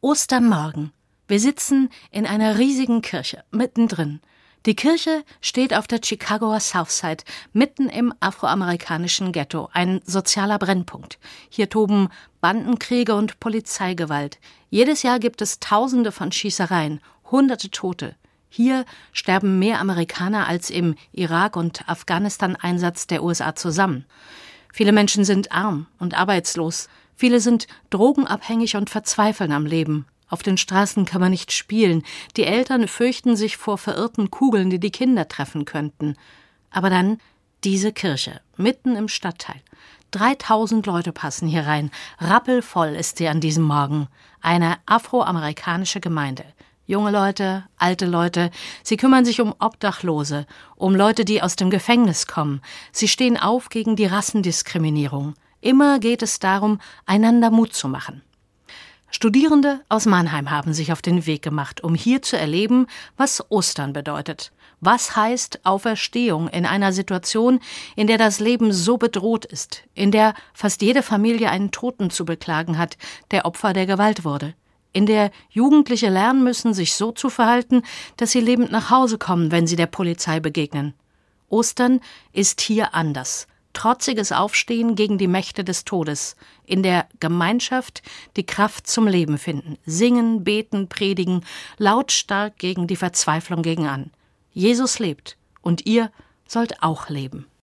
Ostermorgen. Wir sitzen in einer riesigen Kirche, mittendrin. Die Kirche steht auf der Chicagoer Southside, mitten im afroamerikanischen Ghetto, ein sozialer Brennpunkt. Hier toben Bandenkriege und Polizeigewalt. Jedes Jahr gibt es Tausende von Schießereien, Hunderte Tote. Hier sterben mehr Amerikaner als im Irak- und Afghanistan-Einsatz der USA zusammen. Viele Menschen sind arm und arbeitslos. Viele sind drogenabhängig und verzweifeln am Leben. Auf den Straßen kann man nicht spielen. Die Eltern fürchten sich vor verirrten Kugeln, die die Kinder treffen könnten. Aber dann diese Kirche, mitten im Stadtteil. 3000 Leute passen hier rein. Rappelvoll ist sie an diesem Morgen. Eine afroamerikanische Gemeinde. Junge Leute, alte Leute, sie kümmern sich um Obdachlose, um Leute, die aus dem Gefängnis kommen. Sie stehen auf gegen die Rassendiskriminierung. Immer geht es darum, einander Mut zu machen. Studierende aus Mannheim haben sich auf den Weg gemacht, um hier zu erleben, was Ostern bedeutet. Was heißt Auferstehung in einer Situation, in der das Leben so bedroht ist, in der fast jede Familie einen Toten zu beklagen hat, der Opfer der Gewalt wurde, in der Jugendliche lernen müssen, sich so zu verhalten, dass sie lebend nach Hause kommen, wenn sie der Polizei begegnen. Ostern ist hier anders. Trotziges Aufstehen gegen die Mächte des Todes, in der Gemeinschaft die Kraft zum Leben finden, singen, beten, predigen, lautstark gegen die Verzweiflung gegenan. Jesus lebt und ihr sollt auch leben.